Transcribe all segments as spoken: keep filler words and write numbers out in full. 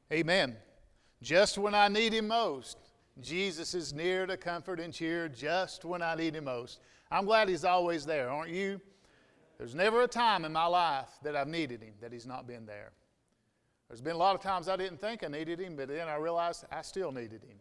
Amen. Just when I need Him most, Jesus is near to comfort and cheer just when I need Him most. I'm glad He's always there, aren't you? There's never a time in my life that I've needed Him that He's not been there. There's been a lot of times I didn't think I needed Him, but then I realized I still needed Him.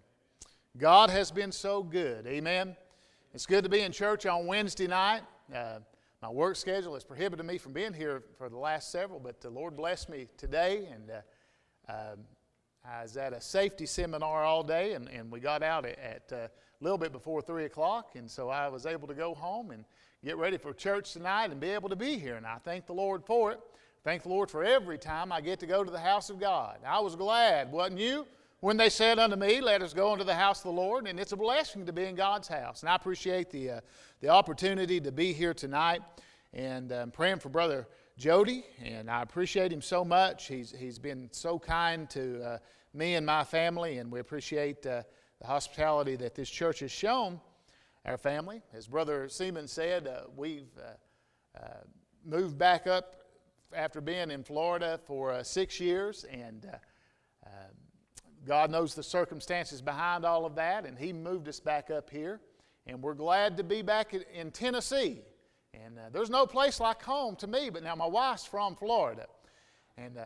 God has been so good. Amen. It's good to be in church on Wednesday night. Uh, my work schedule has prohibited me from being here for the last several, but the Lord blessed me today, and uh, uh, I was at a safety seminar all day, and, and we got out at, at uh, a little bit before three o'clock, and so I was able to go home and get ready for church tonight and be able to be here, and I thank the Lord for it. Thank the Lord for every time I get to go to the house of God. I was glad, wasn't you, when they said unto me, let us go into the house of the Lord, and it's a blessing to be in God's house, and I appreciate the, uh, the opportunity to be here tonight, and I'm praying for Brother Jody, and I appreciate him so much. He's, he's been so kind to uh, me and my family, and we appreciate uh, the hospitality that this church has shown our family. As Brother Seaman said, uh, we've uh, uh, moved back up after being in Florida for uh, six years, and uh, uh, God knows the circumstances behind all of that, and He moved us back up here, and we're glad to be back in Tennessee. And uh, there's no place like home to me, but now my wife's from Florida, and uh,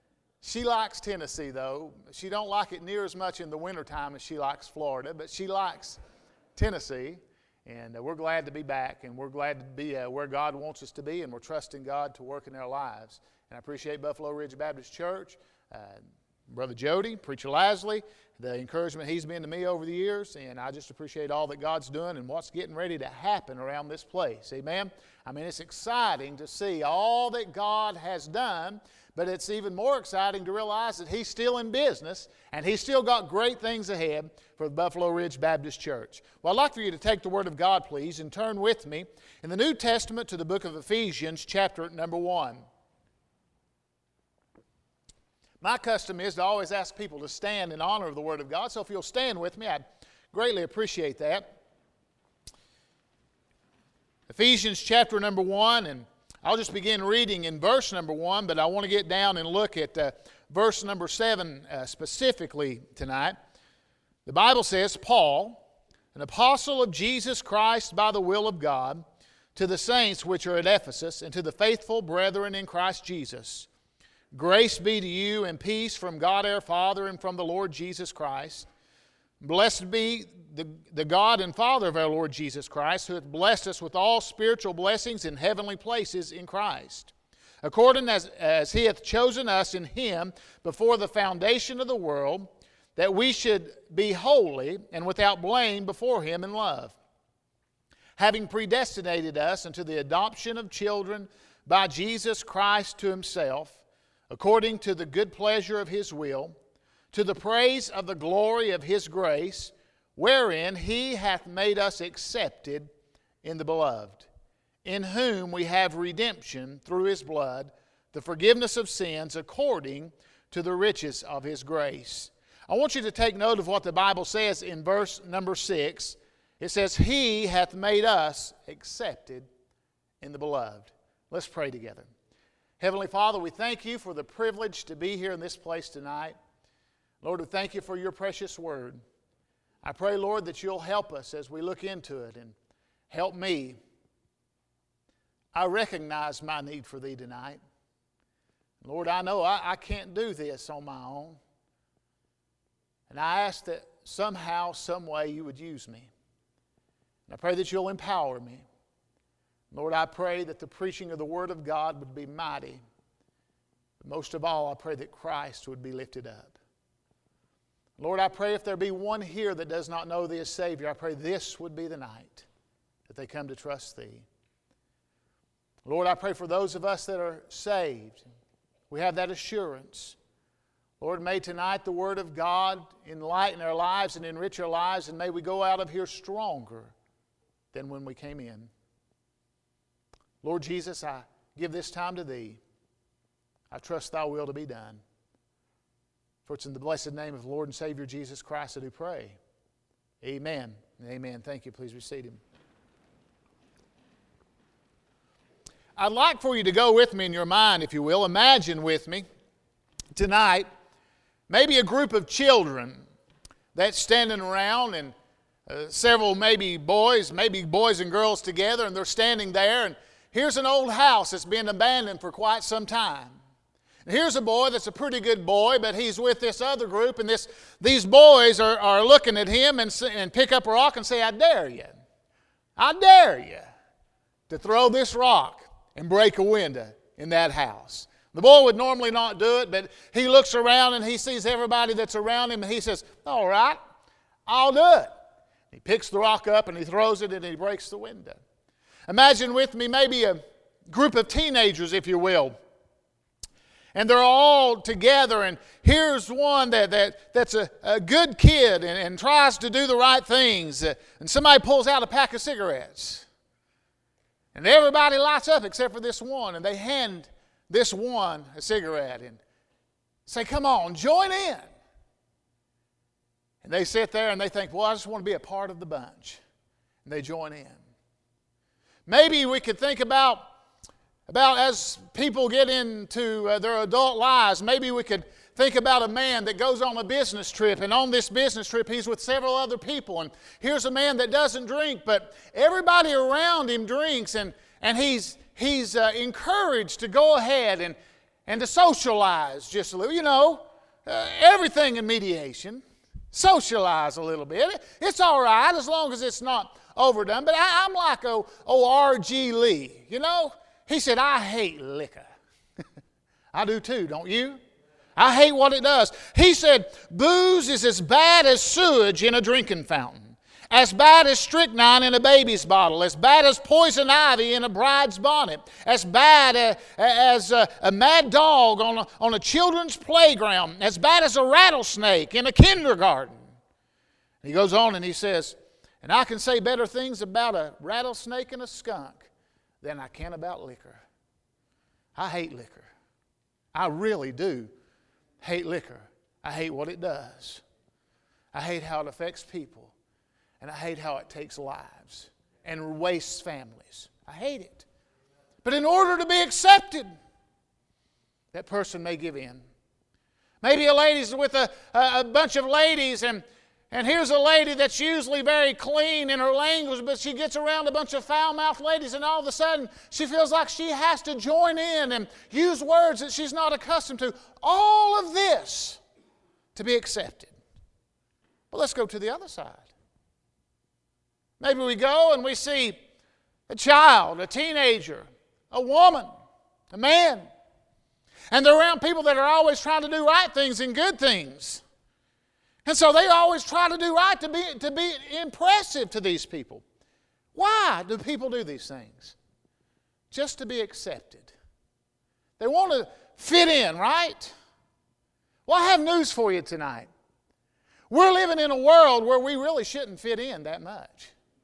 she likes Tennessee, though. She don't like it near as much in the wintertime as she likes Florida, but she likes Tennessee, and uh, we're glad to be back, and we're glad to be uh, where God wants us to be, and we're trusting God to work in our lives. And I appreciate Buffalo Ridge Baptist Church, uh, Brother Jody, Preacher Lasley, the encouragement he's been to me over the years, and I just appreciate all that God's doing and what's getting ready to happen around this place. Amen? I mean, it's exciting to see all that God has done, but it's even more exciting to realize that He's still in business and He's still got great things ahead for the Buffalo Ridge Baptist Church. Well, I'd like for you to take the Word of God, please, and turn with me in the New Testament to the book of Ephesians, chapter number one. My custom is to always ask people to stand in honor of the Word of God, so if you'll stand with me, I'd greatly appreciate that. Ephesians chapter number one, and I'll just begin reading in verse number one, but I want to get down and look at uh, verse number seven uh, specifically tonight. The Bible says, Paul, an apostle of Jesus Christ by the will of God, to the saints which are at Ephesus, and to the faithful brethren in Christ Jesus, grace be to you and peace from God our Father and from the Lord Jesus Christ. Blessed be the, the God and Father of our Lord Jesus Christ, who hath blessed us with all spiritual blessings in heavenly places in Christ, according as, as He hath chosen us in Him before the foundation of the world, that we should be holy and without blame before Him in love, having predestinated us unto the adoption of children by Jesus Christ to Himself, according to the good pleasure of His will, to the praise of the glory of His grace, wherein He hath made us accepted in the Beloved, in whom we have redemption through His blood, the forgiveness of sins according to the riches of His grace. I want you to take note of what the Bible says in verse number six. It says, He hath made us accepted in the Beloved. Let's pray together. Heavenly Father, we thank You for the privilege to be here in this place tonight. Lord, we thank You for Your precious word. I pray, Lord, that You'll help us as we look into it and help me. I recognize my need for Thee tonight. Lord, I know I, I can't do this on my own. And I ask that somehow, some way You would use me. And I pray that You'll empower me. Lord, I pray that the preaching of the Word of God would be mighty. But most of all, I pray that Christ would be lifted up. Lord, I pray if there be one here that does not know Thee as Savior, I pray this would be the night that they come to trust Thee. Lord, I pray for those of us that are saved. We have that assurance. Lord, may tonight the Word of God enlighten our lives and enrich our lives, and may we go out of here stronger than when we came in. Lord Jesus, I give this time to Thee. I trust Thy will to be done. For it's in the blessed name of the Lord and Savior Jesus Christ I do pray. Amen and amen. Thank you. Please be seated. I'd like for you to go with me in your mind, if you will. Imagine with me tonight maybe a group of children that's standing around, and uh, several maybe boys, maybe boys and girls together, and they're standing there, and here's an old house that's been abandoned for quite some time. And here's a boy that's a pretty good boy, but he's with this other group, and this, these boys are, are looking at him and, and pick up a rock and say, I dare you, I dare you to throw this rock and break a window in that house. The boy would normally not do it, but he looks around and he sees everybody that's around him, and he says, all right, I'll do it. He picks the rock up and he throws it and he breaks the window. Imagine with me maybe a group of teenagers, if you will. And they're all together, and here's one that, that, that's a, a good kid and, and tries to do the right things. Uh, and somebody pulls out a pack of cigarettes. And everybody lights up except for this one. And they hand this one a cigarette and say, come on, join in. And they sit there and they think, well, I just want to be a part of the bunch. And they join in. Maybe we could think about About as people get into uh, their adult lives, maybe we could think about a man that goes on a business trip, and on this business trip he's with several other people, and here's a man that doesn't drink, but everybody around him drinks, and, and he's, he's uh, encouraged to go ahead and, and to socialize just a little. You know, uh, everything in mediation, socialize a little bit. It's all right as long as it's not overdone, but I, I'm like oh, oh R G Lee, you know. He said, I hate liquor. I do too, don't you? I hate what it does. He said, booze is as bad as sewage in a drinking fountain, as bad as strychnine in a baby's bottle, as bad as poison ivy in a bride's bonnet, as bad a, as a, a mad dog on a, on a children's playground, as bad as a rattlesnake in a kindergarten. He goes on and he says, and I can say better things about a rattlesnake and a skunk than I can about liquor. I hate liquor. I really do hate liquor. I hate what it does. I hate how it affects people. And I hate how it takes lives and wastes families. I hate it. But in order to be accepted, that person may give in. Maybe a lady's with a, a bunch of ladies, and And here's a lady that's usually very clean in her language, but she gets around a bunch of foul-mouthed ladies, and all of a sudden she feels like she has to join in and use words that she's not accustomed to. All of this to be accepted. But let's go to the other side. Maybe we go and we see a child, a teenager, a woman, a man, and they're around people that are always trying to do right things and good things. And so they always try to do right to be, to be impressive to these people. Why do people do these things? Just to be accepted. They want to fit in, right? Well, I have news for you tonight. We're living in a world where we really shouldn't fit in that much.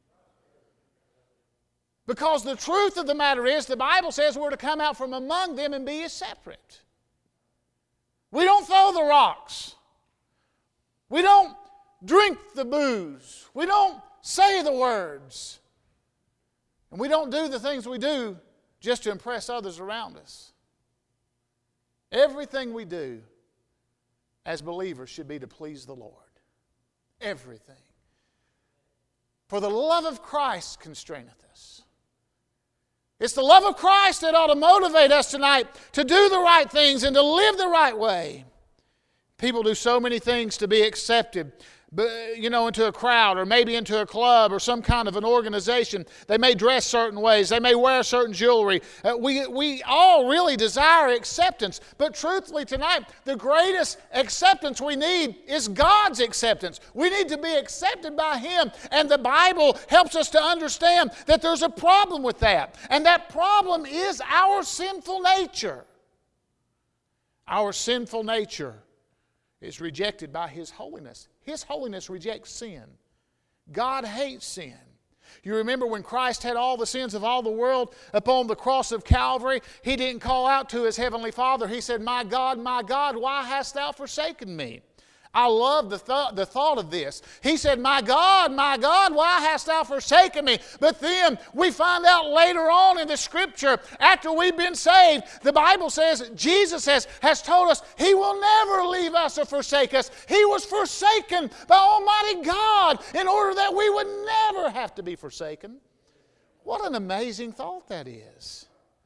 Because the truth of the matter is, the Bible says we're to come out from among them and be ye separate. We don't throw the rocks. We don't drink the booze. We don't say the words. And we don't do the things we do just to impress others around us. Everything we do as believers should be to please the Lord. Everything. For the love of Christ constraineth us. It's the love of Christ that ought to motivate us tonight to do the right things and to live the right way. People do so many things to be accepted, you know, into a crowd or maybe into a club or some kind of an organization. They may dress certain ways. They may wear certain jewelry. Uh, we, we all really desire acceptance. But truthfully tonight, the greatest acceptance we need is God's acceptance. We need to be accepted by Him. And the Bible helps us to understand that there's a problem with that. And that problem is our sinful nature. Our sinful nature is rejected by His holiness. His holiness rejects sin. God hates sin. You remember when Christ had all the sins of all the world upon the cross of Calvary, He didn't call out to His heavenly Father. He said, "My God, my God, why hast thou forsaken me?" I love the, th- the thought of this. He said, my God, my God, why hast thou forsaken me? But then we find out later on in the Scripture, after we've been saved, the Bible says, Jesus has, has told us He will never leave us or forsake us. He was forsaken by Almighty God in order that we would never have to be forsaken. What an amazing thought that is.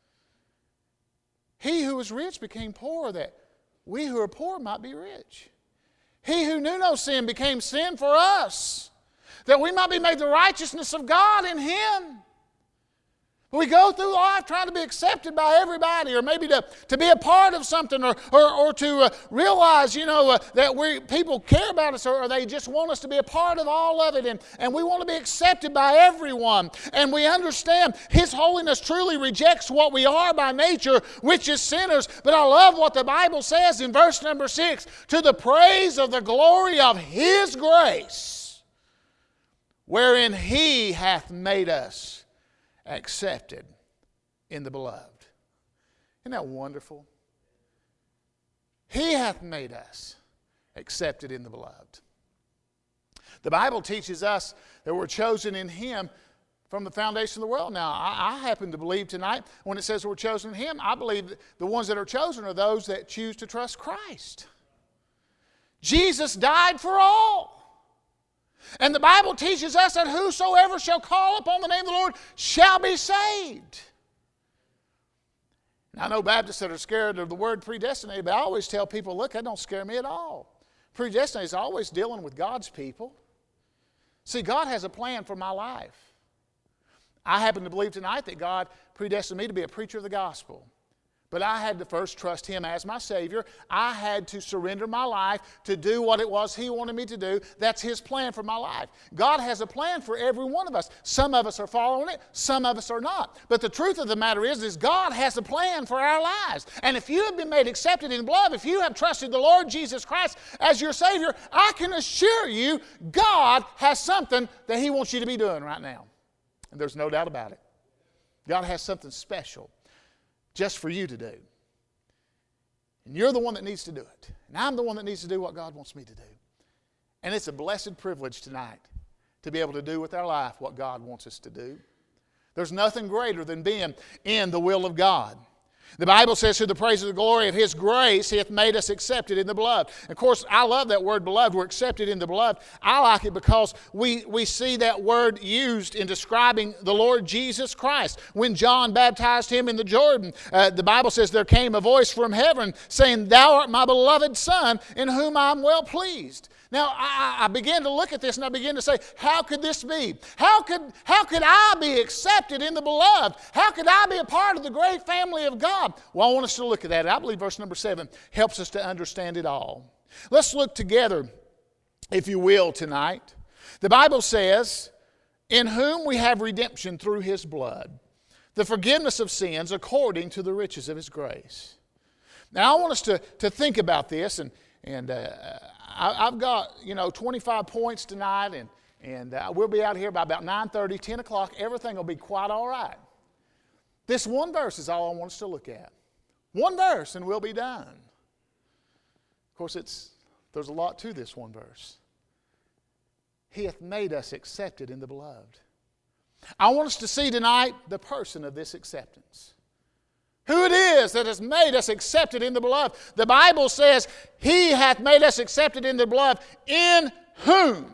He who was rich became poor that we who are poor might be rich. He who knew no sin became sin for us, that we might be made the righteousness of God in Him. We go through life trying to be accepted by everybody, or maybe to, to be a part of something, or, or, or to uh, realize, you know, uh, that we people care about us, or, or they just want us to be a part of all of it, and, and we want to be accepted by everyone. And we understand His holiness truly rejects what we are by nature, which is sinners. But I love what the Bible says in verse number six, to the praise of the glory of His grace, wherein He hath made us accepted in the beloved. Isn't that wonderful? He hath made us accepted in the beloved. The Bible teaches us that we're chosen in Him from the foundation of the world. Now, I, I happen to believe tonight, when it says we're chosen in Him, I believe that the ones that are chosen are those that choose to trust Christ. Jesus died for all. And the Bible teaches us that whosoever shall call upon the name of the Lord shall be saved. Now, I know Baptists that are scared of the word predestinated, but I always tell people, look, that don't scare me at all. Predestinated is always dealing with God's people. See, God has a plan for my life. I happen to believe tonight that God predestined me to be a preacher of the gospel. But I had to first trust Him as my Savior. I had to surrender my life to do what it was He wanted me to do. That's His plan for my life. God has a plan for every one of us. Some of us are following it, some of us are not. But the truth of the matter is, is God has a plan for our lives. And if you have been made accepted in blood, if you have trusted the Lord Jesus Christ as your Savior, I can assure you God has something that He wants you to be doing right now. And there's no doubt about it. God has something special just for you to do. And you're the one that needs to do it. And I'm the one that needs to do what God wants me to do. And it's a blessed privilege tonight to be able to do with our life what God wants us to do. There's nothing greater than being in the will of God. The Bible says, to the praise of the glory of His grace, He hath made us accepted in the beloved. Of course, I love that word beloved. We're accepted in the beloved. I like it because we, we see that word used in describing the Lord Jesus Christ. When John baptized Him in the Jordan, uh, the Bible says there came a voice from heaven saying, Thou art my beloved Son, in whom I am well pleased. Now, I, I began to look at this and I began to say, how could this be? How could, how could I be accepted in the beloved? How could I be a part of the great family of God? Well, I want us to look at that. I believe verse number seven helps us to understand it all. Let's look together, if you will, tonight. The Bible says, in whom we have redemption through His blood, the forgiveness of sins according to the riches of His grace. Now, I want us to, to think about this, and, and uh, I, I've got, you know, twenty-five points tonight, and, and uh, we'll be out here by about nine thirty, ten o'clock. Everything will be quite all right. This one verse is all I want us to look at. One verse, and we'll be done. Of course, it's there's a lot to this one verse. He hath made us accepted in the beloved. I want us to see tonight the person of this acceptance. Who it is that has made us accepted in the beloved. The Bible says, He hath made us accepted in the beloved, in whom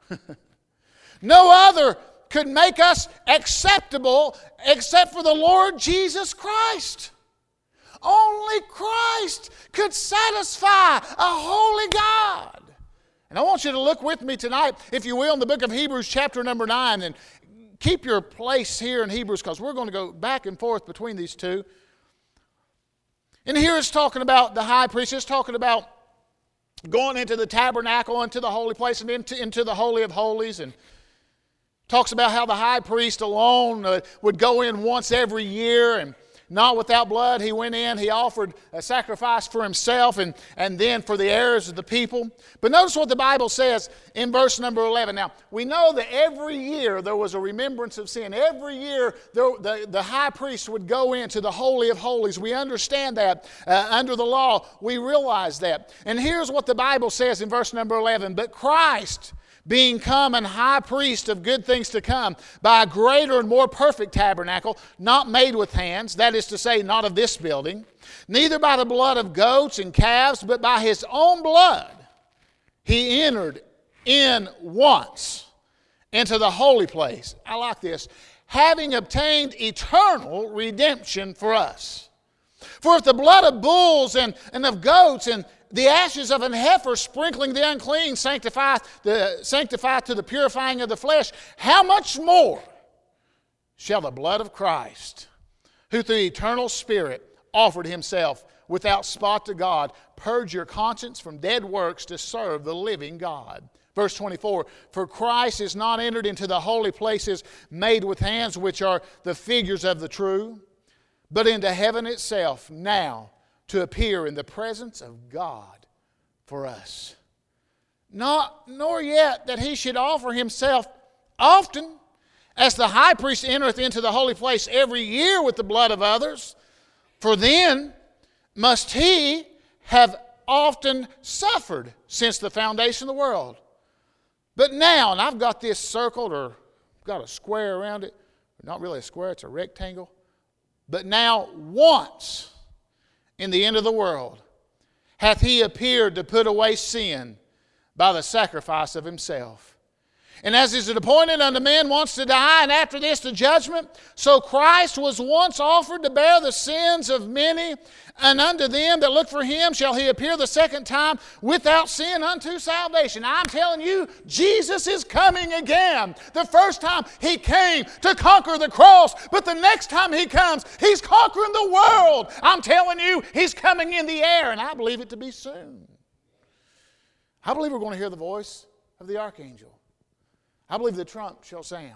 no other could make us acceptable except for the Lord Jesus Christ. Only Christ could satisfy a holy God. And I want you to look with me tonight, if you will, in the book of Hebrews chapter number nine. And keep your place here in Hebrews, because we're going to go back and forth between these two. And here it's talking about the high priest. It's talking about going into the tabernacle, into the holy place, and into, into the Holy of Holies. And talks about how the high priest alone uh, would go in once every year. And not without blood. He went in, he offered a sacrifice for himself and, and then for the errors of the people. But notice what the Bible says in verse number eleven. Now, we know that every year there was a remembrance of sin. Every year there, the, the high priest would go into the Holy of Holies. We understand that. Uh, under the law, we realize that. And here's what the Bible says in verse number eleven. But Christ, being come an high priest of good things to come, by a greater and more perfect tabernacle, not made with hands, that is to say, not of this building, neither by the blood of goats and calves, but by his own blood, he entered in once into the holy place. I like this. Having obtained eternal redemption for us. For if the blood of bulls and, and of goats and the ashes of an heifer sprinkling the unclean sanctify, the, sanctify to the purifying of the flesh, how much more shall the blood of Christ, who through the eternal Spirit offered himself without spot to God, purge your conscience from dead works to serve the living God. Verse twenty-four, for Christ is not entered into the holy places made with hands, which are the figures of the true, but into heaven itself now, to appear in the presence of God for us. Not, nor yet that he should offer himself often, as the high priest entereth into the holy place every year with the blood of others, for then must he have often suffered since the foundation of the world. But now, and I've got this circled or got a square around it, not really a square, it's a rectangle, but now once in the end of the world hath he appeared to put away sin by the sacrifice of himself. And as is it appointed unto men once to die, and after this the judgment, so Christ was once offered to bear the sins of many, and unto them that look for him shall he appear the second time without sin unto salvation. I'm telling you, Jesus is coming again. The first time he came to conquer the cross, but the next time he comes, he's conquering the world. I'm telling you, he's coming in the air, and I believe it to be soon. I believe we're going to hear the voice of the archangel. I believe the trump shall sound.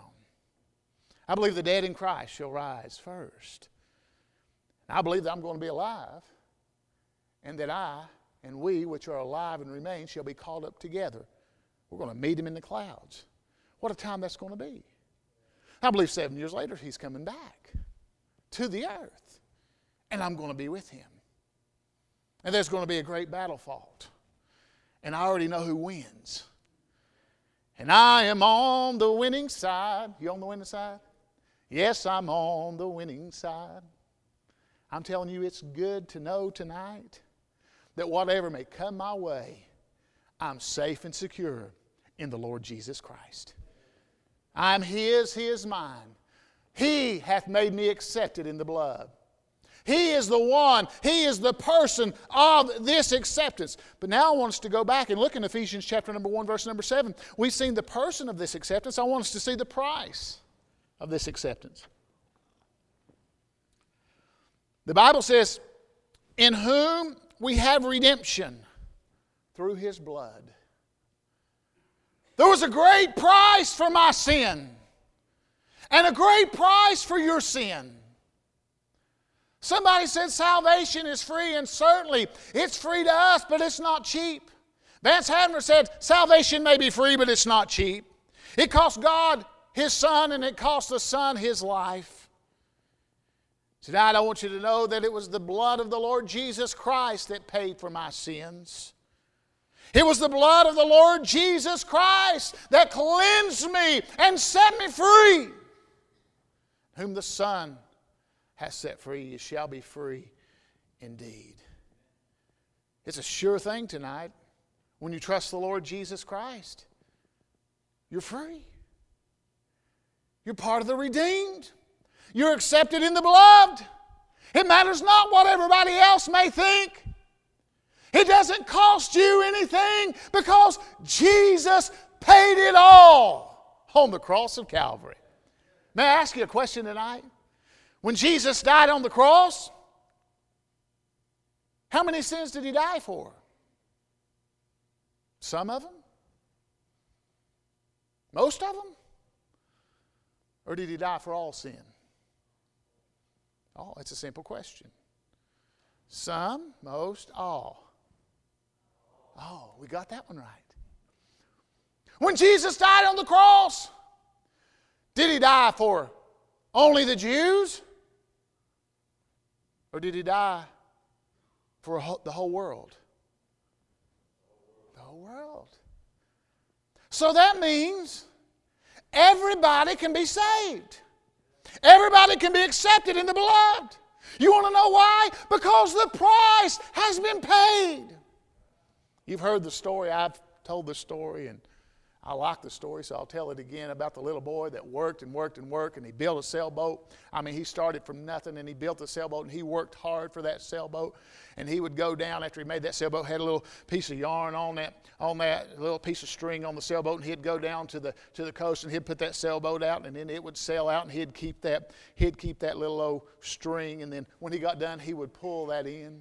I believe the dead in Christ shall rise first. I believe that I'm going to be alive, and that I and we which are alive and remain shall be called up together. We're going to meet him in the clouds. What a time that's going to be. I believe seven years later he's coming back to the earth, and I'm going to be with him. And there's going to be a great battle fought. And I already know who wins. And I am on the winning side. You on the winning side? Yes, I'm on the winning side. I'm telling you, it's good to know tonight that whatever may come my way, I'm safe and secure in the Lord Jesus Christ. I'm his, he is mine. He hath made me accepted in the blood. He is the one, he is the person of this acceptance. But now I want us to go back and look in Ephesians chapter number one, verse number seven. We've seen the person of this acceptance. I want us to see the price of this acceptance. The Bible says, in whom we have redemption through his blood. There was a great price for my sin, and a great price for your sin. Somebody said salvation is free, and certainly it's free to us, but it's not cheap. Vance Havner said salvation may be free, but it's not cheap. It cost God his Son, and it cost the Son his life. Tonight I want you to know that it was the blood of the Lord Jesus Christ that paid for my sins. It was the blood of the Lord Jesus Christ that cleansed me and set me free. Whom the Son has set free, you shall be free indeed. It's a sure thing tonight. When you trust the Lord Jesus Christ, you're free. You're part of the redeemed. You're accepted in the beloved. It matters not what everybody else may think. It doesn't cost you anything because Jesus paid it all on the cross of Calvary. May I ask you a question tonight? When Jesus died on the cross, how many sins did he die for? Some of them? Most of them? Or did he die for all sin? Oh, it's a simple question. Some, most, all. Oh, we got that one right. When Jesus died on the cross, did He die for only the Jews? Or did He die for the whole world? The whole world. So that means everybody can be saved. Everybody can be accepted in the beloved. You want to know why? Because the price has been paid. You've heard the story. I've told the story, and I like the story, so I'll tell it again about the little boy that worked and worked and worked, and he built a sailboat. I mean, he started from nothing, and he built a sailboat, and he worked hard for that sailboat. And he would go down after he made that sailboat, had a little piece of yarn on that, on that little piece of string on the sailboat, and he'd go down to the to the coast, and he'd put that sailboat out, and then it would sail out, and he'd keep that he'd keep that little old string, and then when he got done, he would pull that in,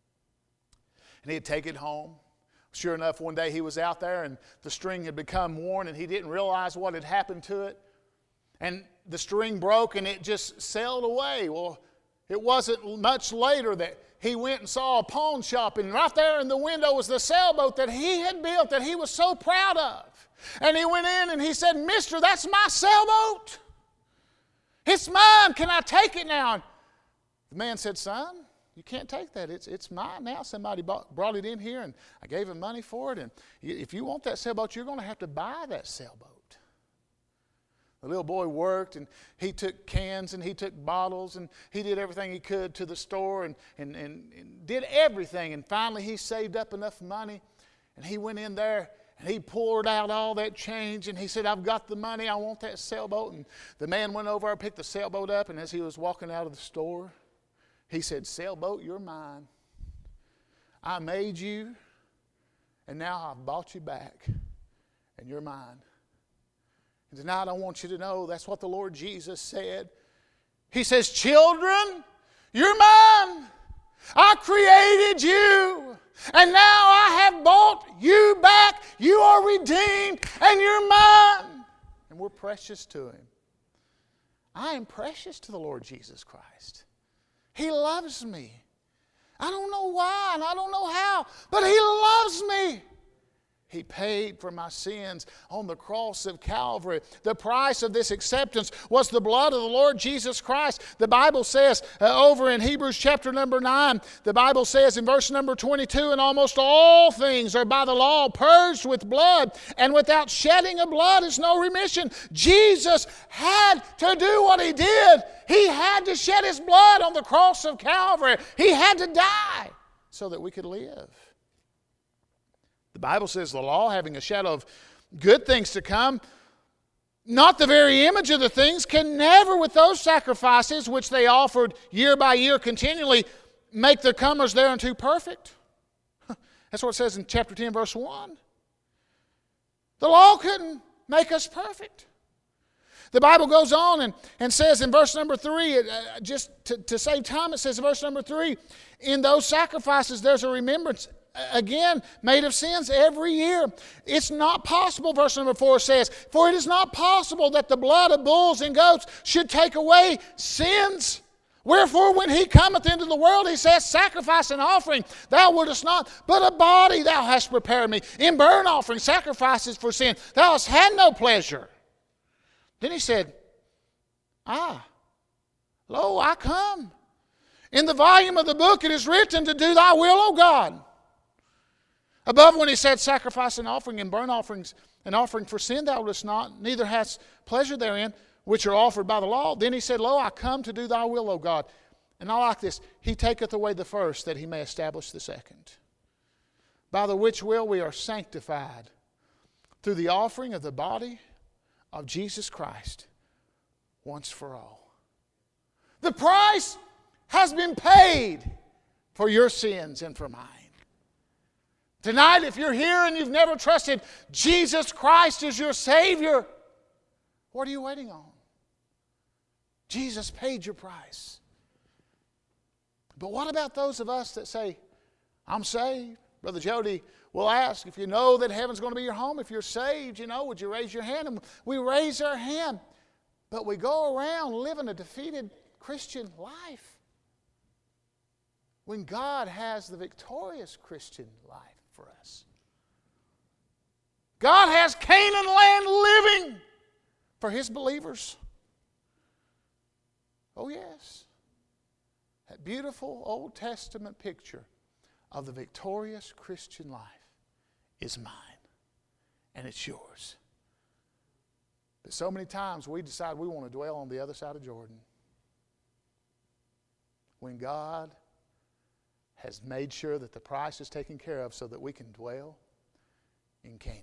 and he'd take it home. Sure enough, one day he was out there and the string had become worn and he didn't realize what had happened to it. And the string broke and it just sailed away. Well, it wasn't much later that he went and saw a pawn shop, and right there in the window was the sailboat that he had built that he was so proud of. And he went in and he said, "Mister, that's my sailboat. It's mine. Can I take it now?" And the man said, "Son, you can't take that. It's it's mine now. Somebody bought, brought it in here, and I gave him money for it. And if you want that sailboat, you're going to have to buy that sailboat." The little boy worked, and he took cans, and he took bottles, and he did everything he could to the store, and, and, and, and did everything. And finally, he saved up enough money, and he went in there, and he poured out all that change, and he said, "I've got the money. I want that sailboat." And the man went over and picked the sailboat up, and as he was walking out of the store, he said, "Sailboat, you're mine. I made you, and now I've bought you back, and you're mine." And tonight I want you to know that's what the Lord Jesus said. He says, "Children, you're mine. I created you, and now I have bought you back. You are redeemed, and you're mine." And we're precious to Him. I am precious to the Lord Jesus Christ. He loves me. I don't know why and I don't know how, but He loves me. He paid for my sins on the cross of Calvary. The price of this acceptance was the blood of the Lord Jesus Christ. The Bible says uh, over in Hebrews chapter number nine, the Bible says in verse number twenty-two, "And almost all things are by the law purged with blood, and without shedding of blood is no remission." Jesus had to do what He did. He had to shed His blood on the cross of Calvary. He had to die so that we could live. The Bible says the law, having a shadow of good things to come, not the very image of the things, can never with those sacrifices which they offered year by year continually make the comers thereunto perfect. That's what it says in chapter ten, verse one. The law couldn't make us perfect. The Bible goes on and, and says in verse number three, uh, just to, to save time, it says in verse number three, "In those sacrifices there's a remembrance again made of sins every year." It's not possible, verse number four says, "For it is not possible that the blood of bulls and goats should take away sins. Wherefore when He cometh into the world, He says, Sacrifice and offering thou wouldest not, but a body thou hast prepared me. In burnt offering, sacrifices for sin, thou hast had no pleasure." Then He said, "Ah, lo, I come. In the volume of the book it is written to do thy will, O God." Above, when He said, "Sacrifice and offering and burnt offerings and offering for sin thou wouldest not, neither hast pleasure therein, which are offered by the law." Then He said, "Lo, I come to do thy will, O God." And I like this. "He taketh away the first, that He may establish the second. By the which will we are sanctified through the offering of the body of Jesus Christ once for all." The price has been paid for your sins and for mine. Tonight, if you're here and you've never trusted Jesus Christ as your Savior, what are you waiting on? Jesus paid your price. But what about those of us that say, "I'm saved"? Brother Jody will ask, if you know that heaven's going to be your home, if you're saved, you know, would you raise your hand? And we raise our hand. But we go around living a defeated Christian life. when God has the victorious Christian life for us. God has Canaan land living for His believers. Oh yes. That beautiful Old Testament picture of the victorious Christian life is mine. And it's yours. But so many times we decide we want to dwell on the other side of Jordan, when God has made sure that the price is taken care of so that we can dwell in Canaan.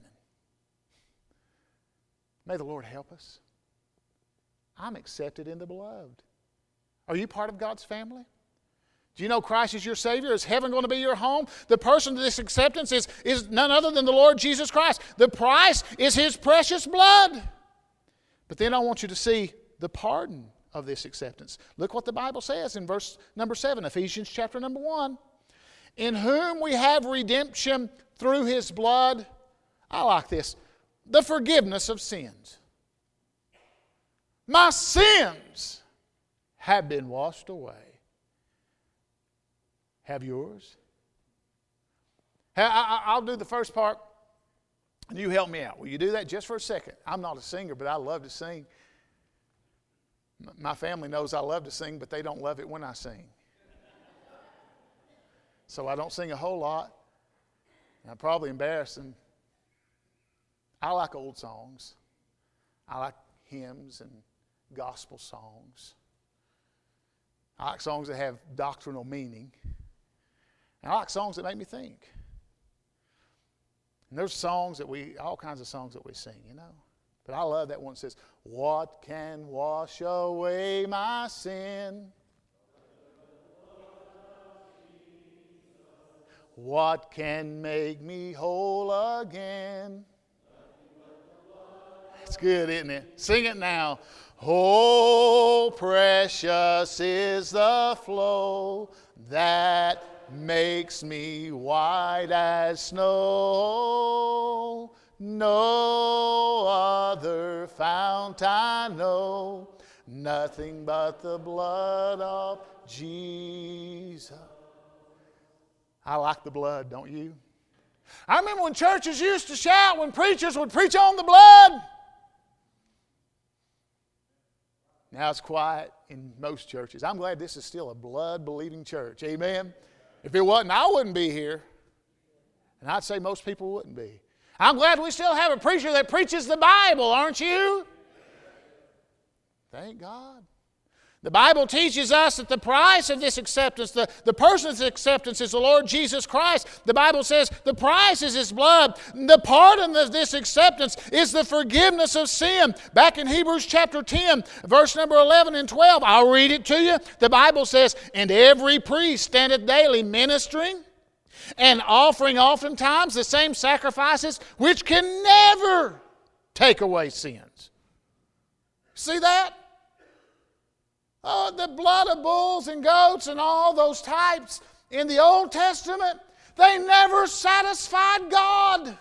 May the Lord help us. I'm accepted in the beloved. Are you part of God's family? Do you know Christ is your Savior? Is heaven going to be your home? The person of this acceptance is, is none other than the Lord Jesus Christ. The price is His precious blood. But then I want you to see the pardon of this acceptance. Look what the Bible says in verse number seven, Ephesians chapter number one. In whom we have redemption through His blood. I like this. The forgiveness of sins. My sins have been washed away. Have yours? I'll do the first part, and you help me out. Will you do that just for a second? I'm not a singer, but I love to sing. My family knows I love to sing, but they don't love it when I sing. So I don't sing a whole lot. I'm probably embarrassing. I like old songs. I like hymns and gospel songs. I like songs that have doctrinal meaning. And I like songs that make me think. And there's songs that we, all kinds of songs that we sing, you know. But I love that one that says, what can wash away my sin? What can make me whole again? It's good, isn't it? Sing it now. Oh, precious is the flow that makes me white as snow. No other fount I know, nothing but the blood of Jesus. I like the blood, don't you? I remember when churches used to shout when preachers would preach on the blood. Now it's quiet in most churches. I'm glad this is still a blood-believing church. Amen? If it wasn't, I wouldn't be here. And I'd say most people wouldn't be. I'm glad we still have a preacher that preaches the Bible, aren't you? Thank God. The Bible teaches us that the price of this acceptance, the, the person's acceptance is the Lord Jesus Christ. The Bible says the price is His blood. The pardon of this acceptance is the forgiveness of sin. Back in Hebrews chapter ten, verse number eleven and twelve, I'll read it to you. The Bible says, and every priest standeth daily ministering and offering oftentimes the same sacrifices which can never take away sins. See that? Oh, the blood of bulls and goats and all those types in the Old Testament, they never satisfied God.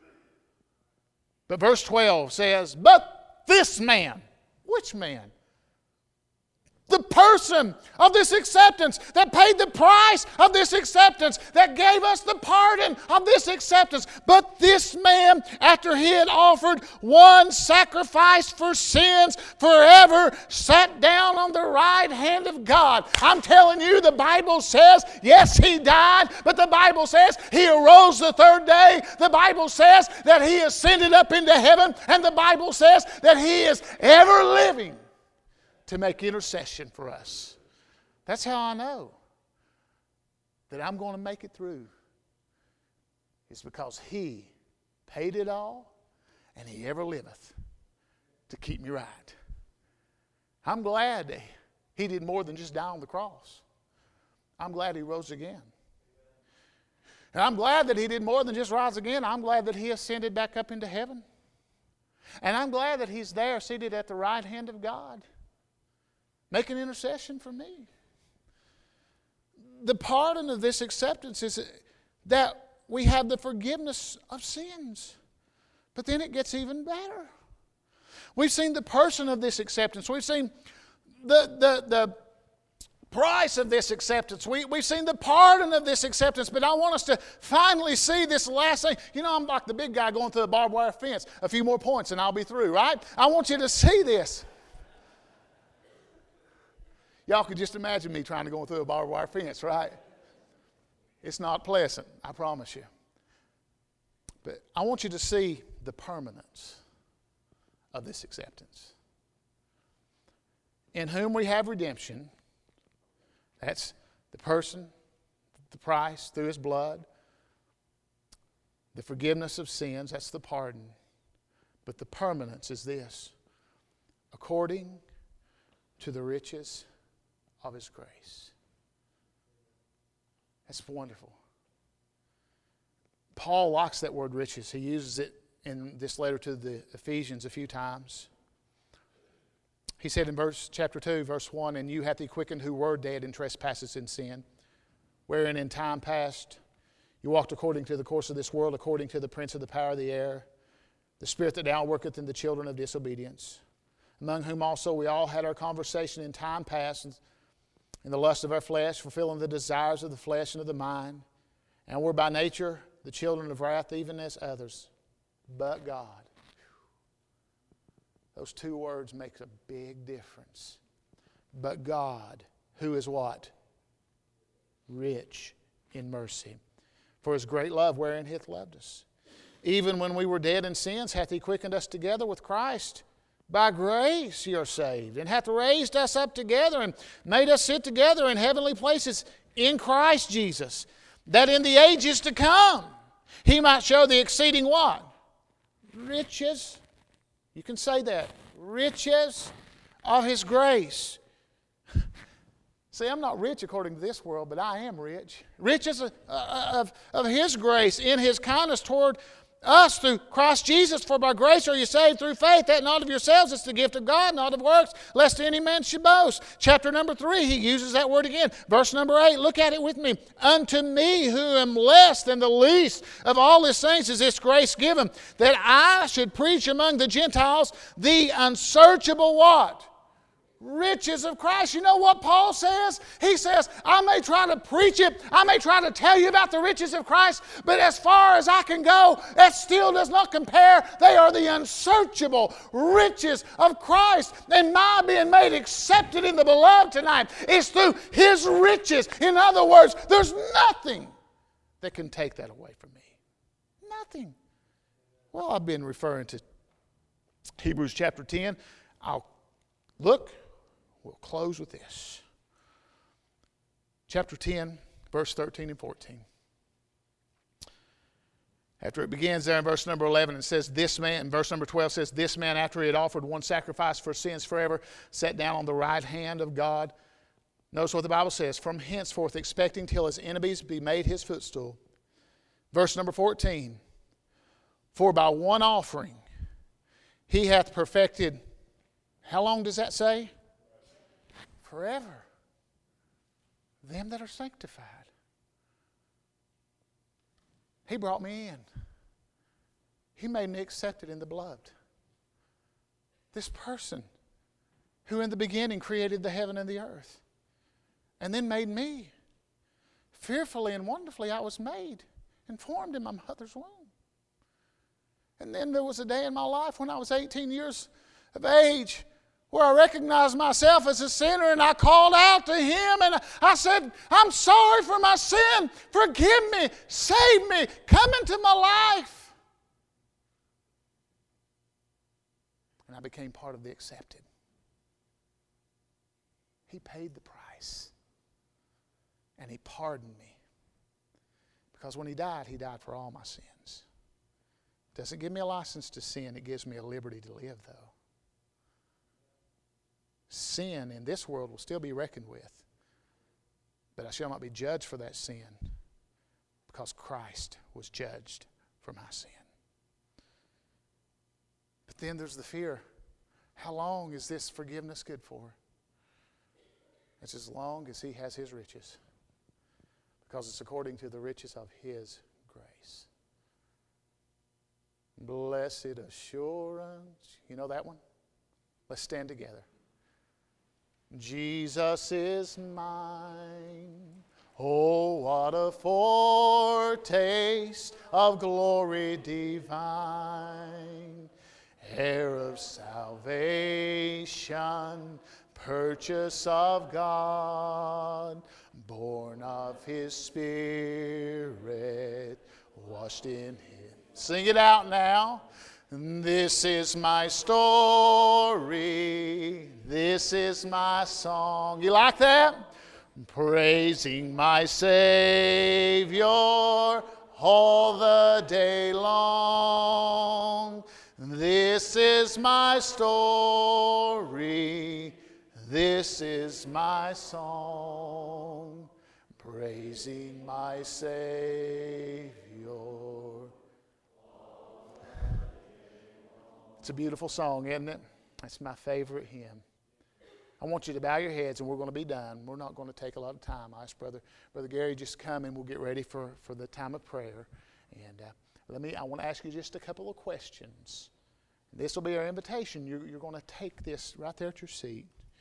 But verse twelve says, but this man, which man? The person of this acceptance that paid the price of this acceptance, that gave us the pardon of this acceptance. But this man, after he had offered one sacrifice for sins forever, sat down on the right hand of God. I'm telling you, the Bible says, yes, he died, but the Bible says he arose the third day. The Bible says that he ascended up into heaven, and the Bible says that he is ever living to make intercession for us. That's how I know that I'm going to make it through. It's because He paid it all, and He ever liveth to keep me right. I'm glad that He did more than just die on the cross. I'm glad He rose again. And I'm glad that He did more than just rise again. I'm glad that He ascended back up into heaven. And I'm glad that He's there seated at the right hand of God, making intercession for me. The pardon of this acceptance is that we have the forgiveness of sins. But then it gets even better. We've seen the person of this acceptance. We've seen the, the, the price of this acceptance. We, we've seen the pardon of this acceptance, but I want us to finally see this last thing. You know, I'm like the big guy going through a barbed wire fence. A few more points and I'll be through, right? I want you to see this. Y'all could just imagine me trying to go through a barbed wire fence, right? It's not pleasant, I promise you. But I want you to see the permanence of this acceptance. In whom we have redemption. That's the person, the price through His blood. The forgiveness of sins, that's the pardon. But the permanence is this. According to the riches of His grace. That's wonderful. Paul likes that word riches. He uses it in this letter to the Ephesians a few times. He said in verse chapter two, verse one, "And you hath He quickened who were dead in trespasses and sin, wherein in time past you walked according to the course of this world, according to the prince of the power of the air, the spirit that now worketh in the children of disobedience, among whom also we all had our conversation in time past, in the lust of our flesh, fulfilling the desires of the flesh and of the mind, and were by nature the children of wrath, even as others. But God." Those two words make a big difference. But God, who is what? Rich in mercy. For His great love wherein He hath loved us. Even when we were dead in sins, hath He quickened us together with Christ. By grace you are saved, and hath raised us up together, and made us sit together in heavenly places in Christ Jesus, that in the ages to come He might show the exceeding what? Riches. You can say that. Riches of His grace. See, I'm not rich according to this world, but I am rich. Riches of, of, of His grace in His kindness toward us through Christ Jesus. For by grace are you saved through faith, that not of yourselves, it's the gift of God, not of works, lest any man should boast. Chapter number three, he uses that word again. Verse number eight, look at it with me. Unto me, who am less than the least of all His saints, is this grace given, that I should preach among the Gentiles the unsearchable what? Riches of Christ. You know what Paul says? He says, I may try to preach it, I may try to tell you about the riches of Christ, but as far as I can go, that still does not compare. They are the unsearchable riches of Christ. And my being made accepted in the beloved tonight is through His riches. In other words, there's nothing that can take that away from me. Nothing. Well, I've been referring to Hebrews chapter ten. I'll look. We'll close with this. Chapter ten, verse thirteen and fourteen. After it begins there in verse number eleven, it says, this man, verse number twelve says, this man, after he had offered one sacrifice for sins forever, sat down on the right hand of God. Notice what the Bible says, from henceforth expecting till his enemies be made his footstool. Verse number fourteen, for by one offering he hath perfected, how long does that say? Forever. Them that are sanctified. He brought me in. He made me accepted in the beloved. This person who in the beginning created the heaven and the earth and then made me. Fearfully and wonderfully I was made and formed in my mother's womb. And then there was a day in my life when I was eighteen years of age where I recognized myself as a sinner, and I called out to Him and I said, I'm sorry for my sin. Forgive me. Save me. Come into my life. And I became part of the accepted. He paid the price. And He pardoned me. Because when He died, He died for all my sins. It doesn't give me a license to sin. It gives me a liberty to live, though. Sin in this world will still be reckoned with. But I shall not be judged for that sin because Christ was judged for my sin. But then there's the fear. How long is this forgiveness good for? It's as long as He has His riches. Because it's according to the riches of His grace. Blessed assurance. You know that one? Let's stand together. Jesus is mine. Oh, what a foretaste of glory divine, heir of salvation, purchase of God, born of His Spirit, washed in Him. Sing it out now. This is my story. This is my song. You like that? Praising my Savior all the day long. This is my story. This is my song. Praising my Savior. It's a beautiful song, isn't it? That's my favorite hymn. I want you to bow your heads, and we're going to be done. We're not going to take a lot of time. I ask Brother, Brother Gary just come, and we'll get ready for, for the time of prayer. And uh, let me. I want to ask you just a couple of questions. This will be our invitation. You're, you're going to take this right there at your seat.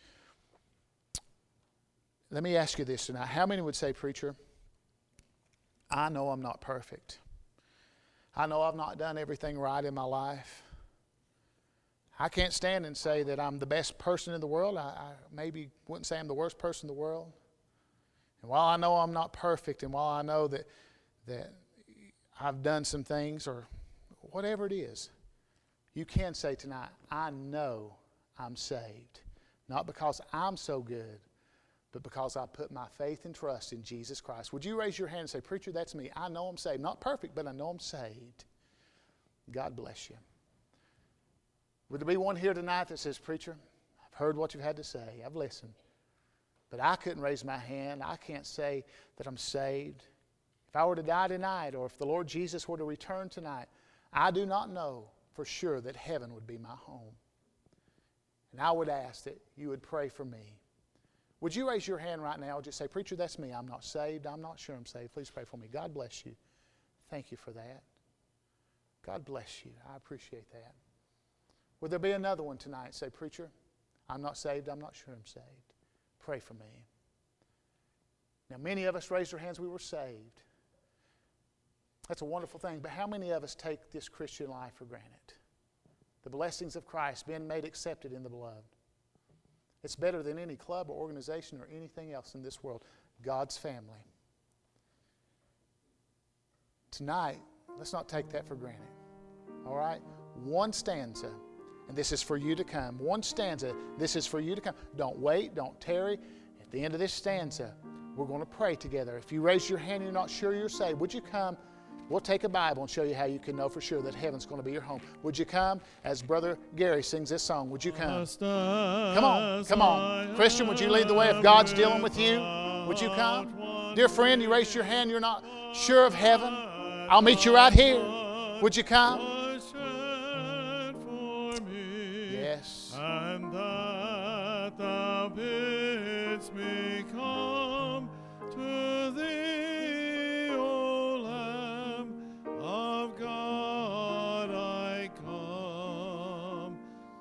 Let me ask you this tonight. How many would say, Preacher, I know I'm not perfect. I know I've not done everything right in my life. I can't stand and say that I'm the best person in the world. I, I maybe wouldn't say I'm the worst person in the world. And while I know I'm not perfect, and while I know that that I've done some things or whatever it is, you can say tonight, I know I'm saved. Not because I'm so good, but because I put my faith and trust in Jesus Christ. Would you raise your hand and say, Preacher, that's me. I know I'm saved. Not perfect, but I know I'm saved. God bless you. Would there be one here tonight that says, Preacher, I've heard what you've had to say. I've listened. But I couldn't raise my hand. I can't say that I'm saved. If I were to die tonight, or if the Lord Jesus were to return tonight, I do not know for sure that heaven would be my home. And I would ask that you would pray for me. Would you raise your hand right now and just say, Preacher, that's me. I'm not saved. I'm not sure I'm saved. Please pray for me. God bless you. Thank you for that. God bless you. I appreciate that. Would there be another one tonight? Say, Preacher, I'm not saved. I'm not sure I'm saved. Pray for me. Now, many of us raised our hands. We were saved. That's a wonderful thing. But how many of us take this Christian life for granted? The blessings of Christ, being made accepted in the blood. It's better than any club or organization or anything else in this world. God's family. Tonight, let's not take that for granted. All right? One stanza. And this is for you to come. One stanza, this is for you to come. Don't wait, don't tarry. At the end of this stanza, we're going to pray together. If you raise your hand and you're not sure you're saved, would you come? We'll take a Bible and show you how you can know for sure that heaven's going to be your home. Would you come as Brother Gary sings this song? Would you come? Come on, come on. Christian, would you lead the way? If God's dealing with you, would you come? Dear friend, you raised your hand, you're not sure of heaven. I'll meet you right here. Would you come? Yes. And that thou bidst me come to thee, O Lamb of God, I come,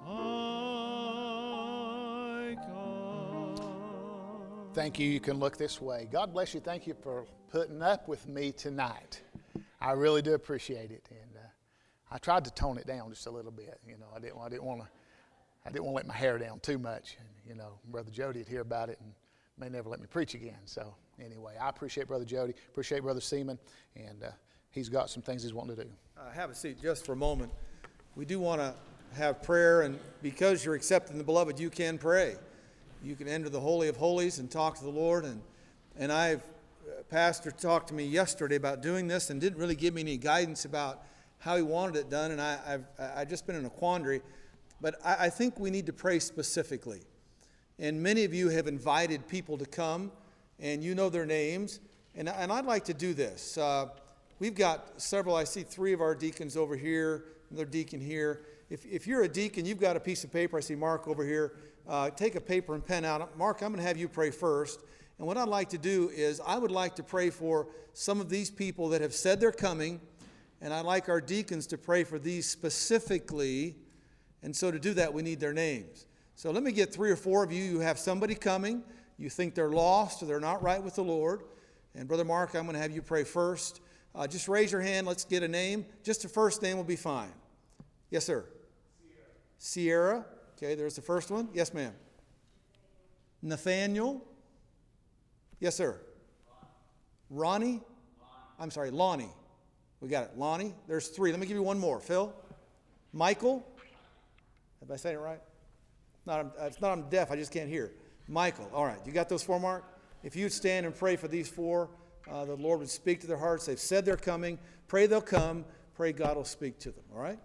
I come. Thank you. You can look this way. God bless you. Thank you for putting up with me tonight. I really do appreciate it. And uh, I tried to tone it down just a little bit. You know, I didn't. I didn't want to. I didn't want to let my hair down too much. And, you know, Brother Jody would hear about it and may never let me preach again. So anyway, I appreciate Brother Jody, appreciate Brother Seaman, and uh, he's got some things he's wanting to do. Uh, have a seat just for a moment. We do want to have prayer, and because you're accepting the beloved, you can pray. You can enter the Holy of Holies and talk to the Lord. And and I've, uh, Pastor talked to me yesterday about doing this and didn't really give me any guidance about how he wanted it done, and I, I've I just been in a quandary. But I, I think we need to pray specifically. And many of you have invited people to come, and you know their names. And, and I'd like to do this. Uh, we've got several, I see three of our deacons over here, another deacon here. If, if you're a deacon, you've got a piece of paper. I see Mark over here. Uh, take a paper and pen out. Mark, I'm going to have you pray first. And what I'd like to do is I would like to pray for some of these people that have said they're coming, and I'd like our deacons to pray for these specifically. And so to do that, we need their names. So let me get three or four of you. You have somebody coming. You think they're lost or they're not right with the Lord. And Brother Mark, I'm going to have you pray first. Uh, just raise your hand. Let's get a name. Just the first name will be fine. Yes, sir. Sierra. Sierra. Okay, there's the first one. Yes, ma'am. Nathaniel. Yes, sir. Ronnie. I'm sorry, Lonnie. We got it. Lonnie. There's three. Let me give you one more. Phil. Michael. Have I said it right? Not, it's not I'm deaf. I just can't hear. Michael. All right. You got those four, Mark? If you'd stand and pray for these four, uh, the Lord would speak to their hearts. They've said they're coming. Pray they'll come. Pray God will speak to them. All right?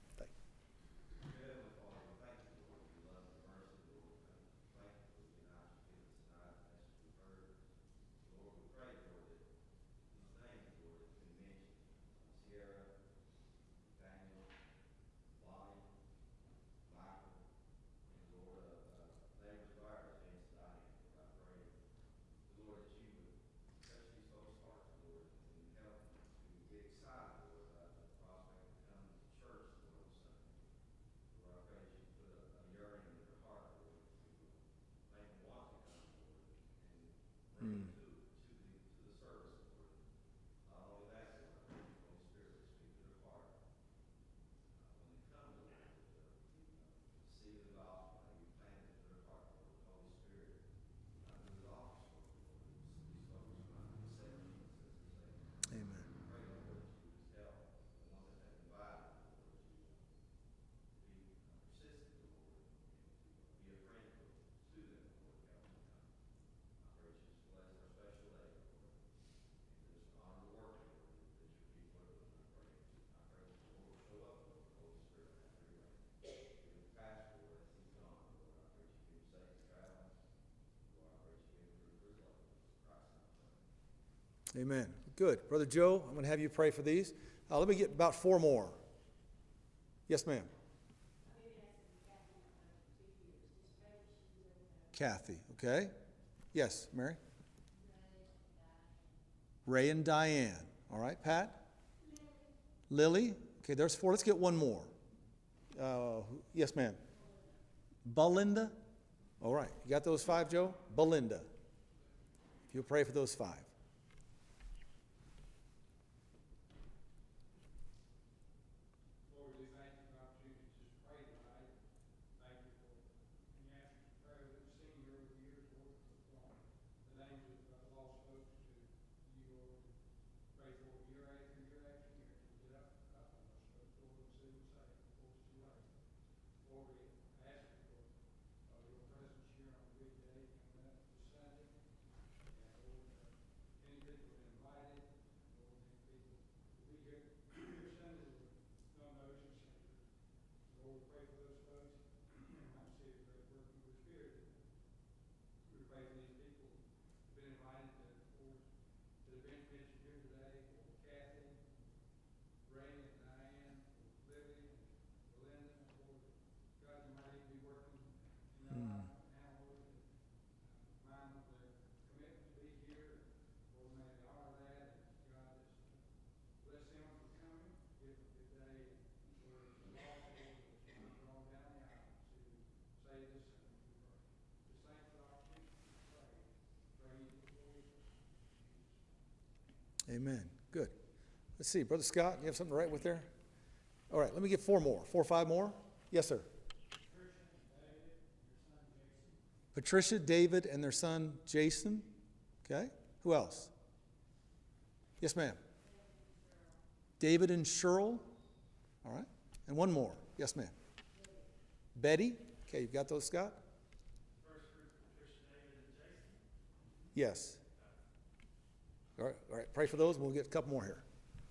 Amen. Good. Brother Joe, I'm going to have you pray for these. Uh, let me get about four more. Yes, ma'am. Kathy, okay. Yes, Mary. Ray and Diane. All right, Pat. Lily. Okay, there's four. Let's get one more. Uh, yes, ma'am. Belinda. All right. You got those five, Joe? Belinda. If you'll pray for those five. Amen. Good. Let's see. Brother Scott, you have something to write with there? All right. Let me get four more. Four or five more? Yes, sir. Patricia, David, and their son, Jason. Okay. Who else? Yes, ma'am. David and Cheryl. All right. And one more. Yes, ma'am. Betty. Okay. You've got those, Scott? Yes. All right, all right. Pray for those, and we'll get a couple more here.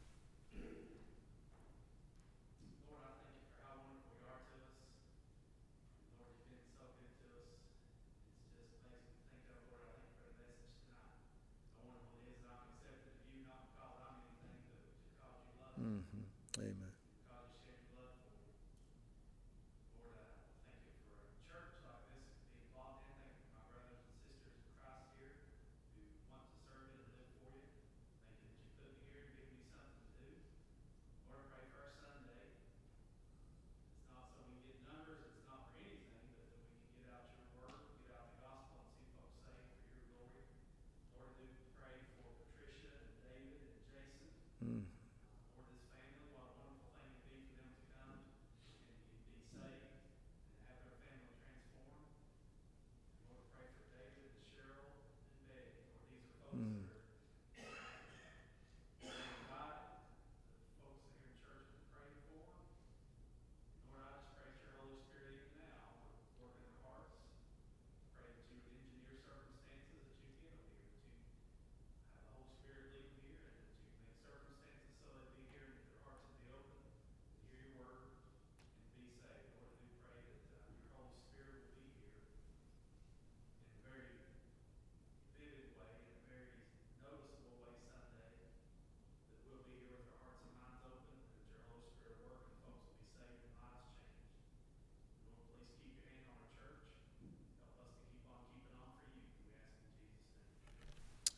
Lord, I thank you for how wonderful you are to us. Lord, you've been so good to us. It's just makes me think of, Lord, I thank you for the message tonight. How wonderful it is that I'm accepted of you, not because I'm anything, but because you love me. Mm-hmm. Amen. Because you shed your blood for me. Lord, I thank you for a church like this to be involved in. Thank you for my brothers and sisters in Christ here who want to serve you and live for you. Thank you that you put me here and give me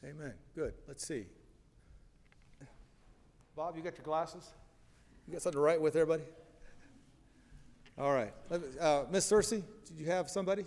Amen. Good. Let's see. Bob, you got your glasses? You got something to write with, everybody? All right. Uh, Miss Cersei, did you have somebody?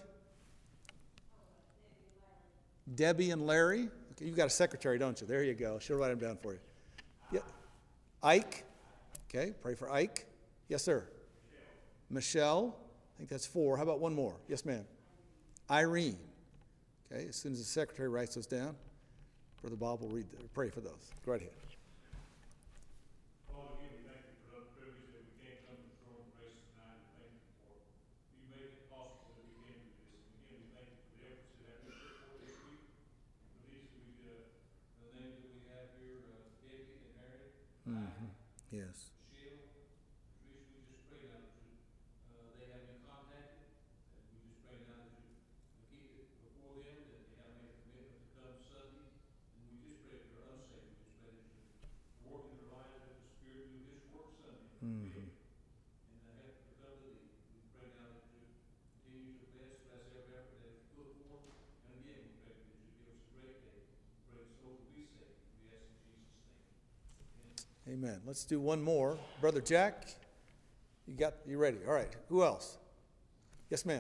Debbie and Larry. Okay, you've got a secretary, don't you? There you go. She'll write them down for you. Yeah. Ike. Okay, pray for Ike. Yes, sir. Michelle. I think that's four. How about one more? Yes, ma'am. Irene. Okay, as soon as the secretary writes those down, Brother Bob will read, the, pray for those. Go right ahead. Father, again, we thank you for the privilege that we can come to the throne of grace tonight, and thank you for you made it possible that we can do this. And again, we thank you for the efforts that have been put forth this week. For these we, uh, the names that we have here, uh, Debbie and Harry, Mm-hmm. Yes. Michelle, Patricia, we just pray now that you, uh, they have been contacted, and we just pray now that you keep it before them, that they have made a commitment to come Sunday. And we just pray if they're unsaved, we just pray that you work in their lives, that the Spirit do His work Sunday. Mm-hmm. And uh, help to come to thee. We pray now that you continue to bless, bless every effort that you put forth. And again, we pray that you give us a great day. Pray the souls will be saved. We ask in Jesus' name. Amen. Let's do one more. Brother Jack, you got, you ready? All right. Who else? Yes, ma'am.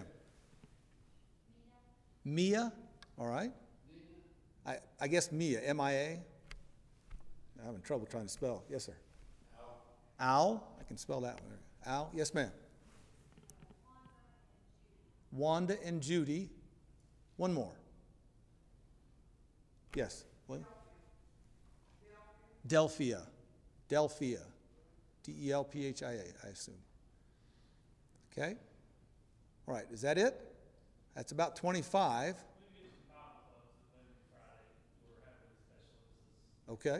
Mia. All right. I, I guess Mia, M I A. I'm having trouble trying to spell. Yes, sir. Al. Al. I can spell that one. Al. Yes, ma'am. Wanda and Judy. One more. Yes. What? Delphia. Delphia. D E L P H I A, I assume. Okay. All right. Is that it? That's about twenty-five. Okay.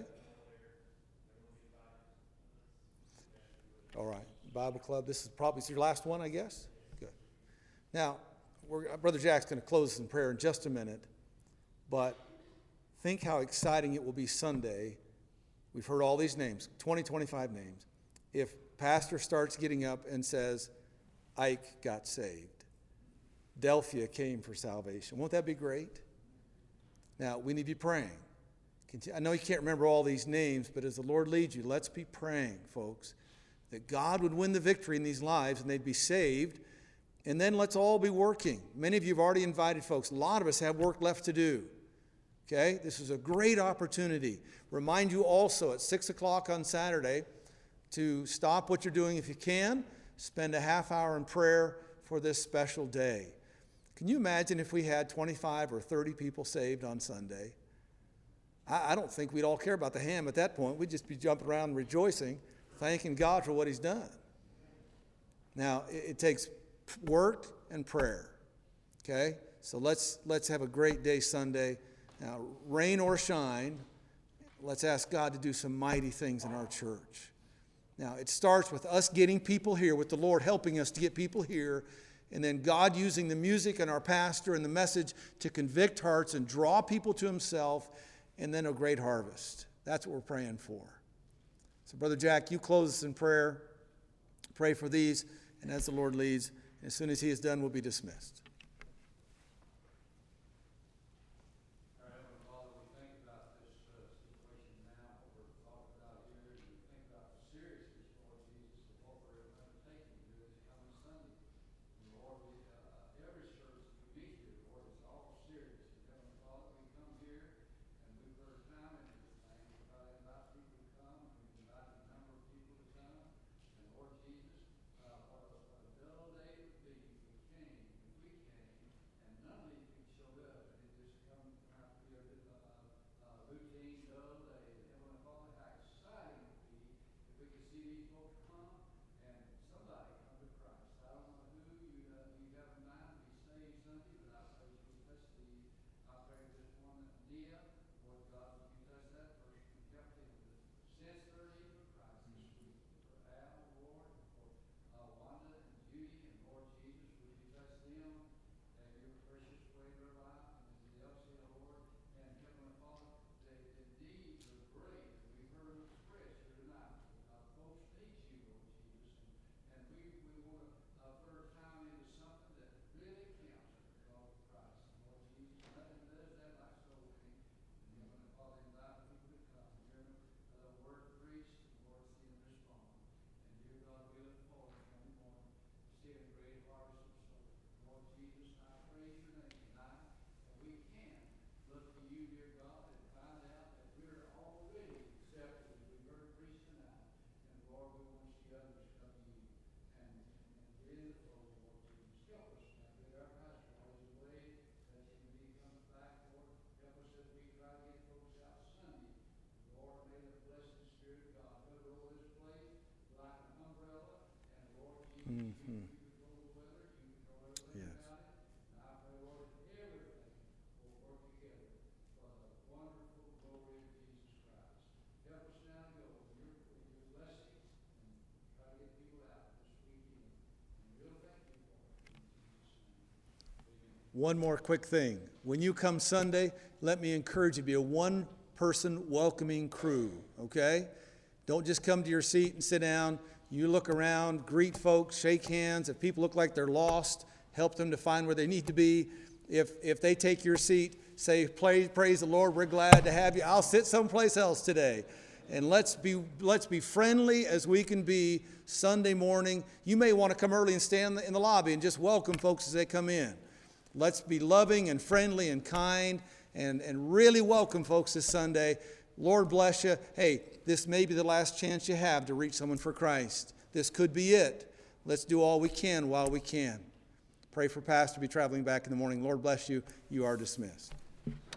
All right. Bible Club. This is probably your last one, I guess. Good. Now, we're, Brother Jack's going to close us in prayer in just a minute, but think how exciting it will be Sunday. We've heard all these names, twenty, twenty-five names. If Pastor starts getting up and says, Ike got saved, Delphia came for salvation, won't that be great? Now, we need to be praying. I know you can't remember all these names, but as the Lord leads you, let's be praying, folks, that God would win the victory in these lives and they'd be saved. And then let's all be working. Many of you have already invited folks. A lot of us have work left to do. Okay? This is a great opportunity. Remind you also at six o'clock on Saturday to stop what you're doing if you can. Spend a half hour in prayer for this special day. Can you imagine if we had twenty-five or thirty people saved on Sunday? I don't think we'd all care about the ham at that point. We'd just be jumping around rejoicing, thanking God for what He's done. Now, it, it takes work and prayer. Okay? So let's let's have a great day Sunday. Now, rain or shine, let's ask God to do some mighty things in our church. Now, it starts with us getting people here, with the Lord helping us to get people here, and then God using the music and our pastor and the message to convict hearts and draw people to Himself, and then a great harvest. That's what we're praying for. So, Brother Jack, you close us in prayer. Pray for these, and as the Lord leads, as soon as He is done, we'll be dismissed. Mm-hmm. Yes. One more quick thing. When you come Sunday, let me encourage you to be a one-person welcoming crew, okay? Don't just come to your seat and sit down. You look around, greet folks, shake hands. If people look like they're lost, help them to find where they need to be. If if they take your seat, say, praise, praise the Lord, we're glad to have you. I'll sit someplace else today. And let's be let's be friendly as we can be Sunday morning. You may want to come early and stand in the lobby and just welcome folks as they come in. Let's be loving and friendly and kind and, and really welcome folks this Sunday. Lord bless you. Hey, this may be the last chance you have to reach someone for Christ. This could be it. Let's do all we can while we can. Pray for Pastor to be traveling back in the morning. Lord bless you. You are dismissed.